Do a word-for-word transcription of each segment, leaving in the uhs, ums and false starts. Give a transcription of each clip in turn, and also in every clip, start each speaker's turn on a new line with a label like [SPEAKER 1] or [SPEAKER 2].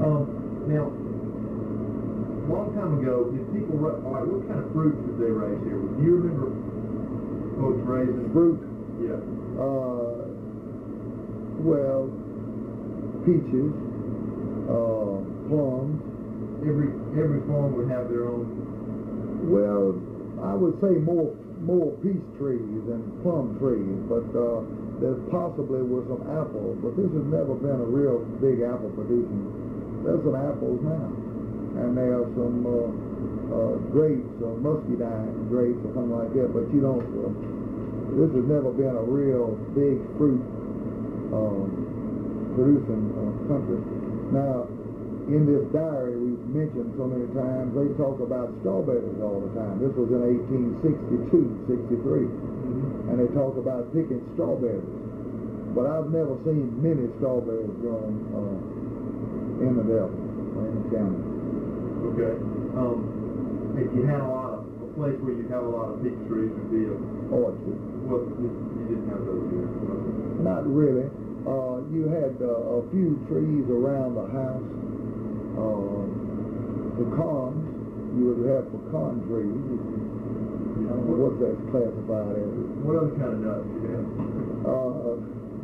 [SPEAKER 1] Um, now, a long time ago, did people, all right, what kind of fruits did they raise here? Do you remember folks raising
[SPEAKER 2] fruit?
[SPEAKER 1] Yeah.
[SPEAKER 2] Uh, well, peaches, uh, plums.
[SPEAKER 1] Every every farm would have their own.
[SPEAKER 2] Well, I would say more more peach trees and plum trees, but uh, there possibly were some apples. But this has never been a real big apple producing. There's some apples now, and there are some uh, uh, grapes, or muscadine grapes, or something like that. But you don't. Uh, this has never been a real big fruit uh, producing uh, country. Now, in this diary we've mentioned so many times, they talk about strawberries all the time. This was in eighteen sixty-two, sixty-three,
[SPEAKER 1] mm-hmm.
[SPEAKER 2] and they talk about picking strawberries. But I've never seen many strawberries growing uh, in the Delta or in the county.
[SPEAKER 1] Okay. Um, if you had a lot of, a place where you have a lot of peach trees would be a
[SPEAKER 2] orchard.
[SPEAKER 1] Well, you, you didn't have those here.
[SPEAKER 2] Not really. Uh, you had uh, a few trees around the house. Uh, pecans, you would have pecan trees. I don't know what that's classified as.
[SPEAKER 1] What other kind of nuts do you have?
[SPEAKER 2] Uh,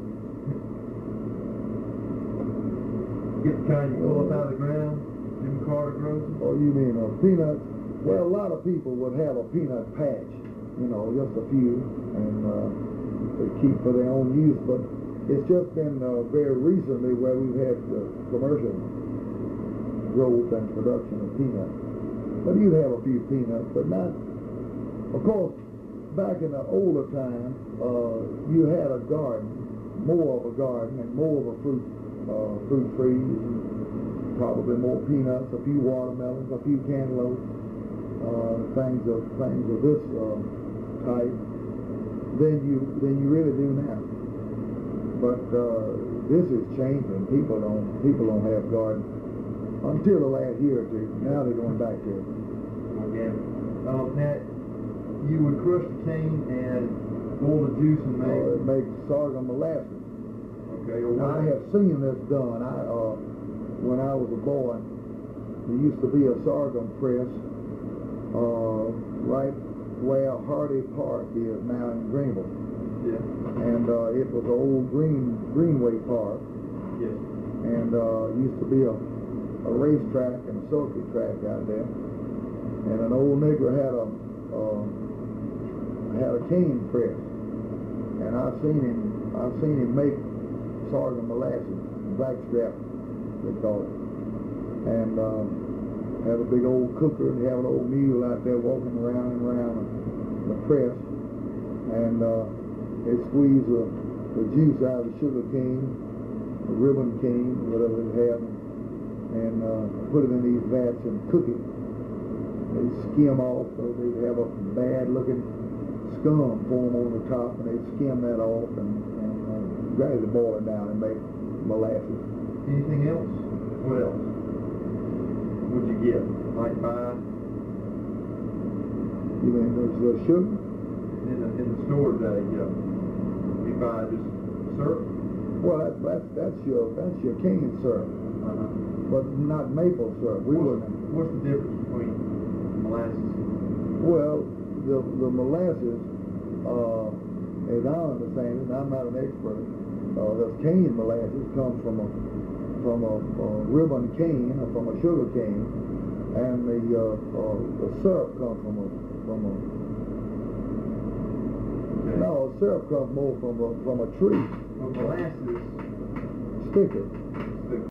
[SPEAKER 1] Get the kind you pull up out of the ground, Jim Carter grows them?
[SPEAKER 2] Oh, you mean uh, peanuts? Well, a lot of people would have a peanut patch, you know, just a few, and uh, they keep for their own use. But it's just been uh, very recently where we've had uh, commercial growth and production of peanuts. But you'd have a few peanuts, but not, of course, back in the older time, uh, you had a garden, more of a garden, and more of a fruit, uh, fruit trees, probably more peanuts, a few watermelons, a few cantaloupes, uh, things of things of this uh, type, than you than you really do now. But uh, this is changing. People don't people don't have gardens. Until the last year or two. Now they're going back to it.
[SPEAKER 1] Organic. Um, now, you would crush the cane and boil the juice and make...
[SPEAKER 2] Uh, make sorghum molasses.
[SPEAKER 1] Okay. Or
[SPEAKER 2] Now, I have seen this done. I, uh, when I was a boy, there used to be a sorghum press uh, right where Hardy Park is now in Greenville.
[SPEAKER 1] Yeah.
[SPEAKER 2] And uh, it was an old green Greenway Park.
[SPEAKER 1] Yes.
[SPEAKER 2] And uh, used to be a a racetrack and a circuit track out there, and an old nigger had a uh, had a cane press, and I've seen him I've seen him make sorghum molasses, blackstrap they call it, and uh, have a big old cooker, and have an old mule out there walking around and around the press, and uh, they squeeze the, the juice out of the sugar cane, the ribbon cane, whatever they have, and uh, put it in these vats and cook it. They skim off, so they have a bad-looking scum form on the top, and they skim that off and, and uh, gradually boil it down and make molasses.
[SPEAKER 1] Anything else? What else would you get? Like buy?
[SPEAKER 2] You mean there's the sugar?
[SPEAKER 1] In the, in the store today, yeah. You buy just syrup?
[SPEAKER 2] Well, that's that's that's your that's your cane syrup.
[SPEAKER 1] Uh-huh.
[SPEAKER 2] But not maple syrup. We
[SPEAKER 1] what's,
[SPEAKER 2] wouldn't.
[SPEAKER 1] What's the difference between molasses?
[SPEAKER 2] Well, the the molasses, uh, as I understand it, and I'm not an expert, uh, the cane molasses comes from a from a, a ribbon cane or from a sugar cane, and the uh, uh, the syrup comes from a from a.
[SPEAKER 1] Okay.
[SPEAKER 2] No, syrup comes more from a from a tree.
[SPEAKER 1] Well, molasses
[SPEAKER 2] sticker.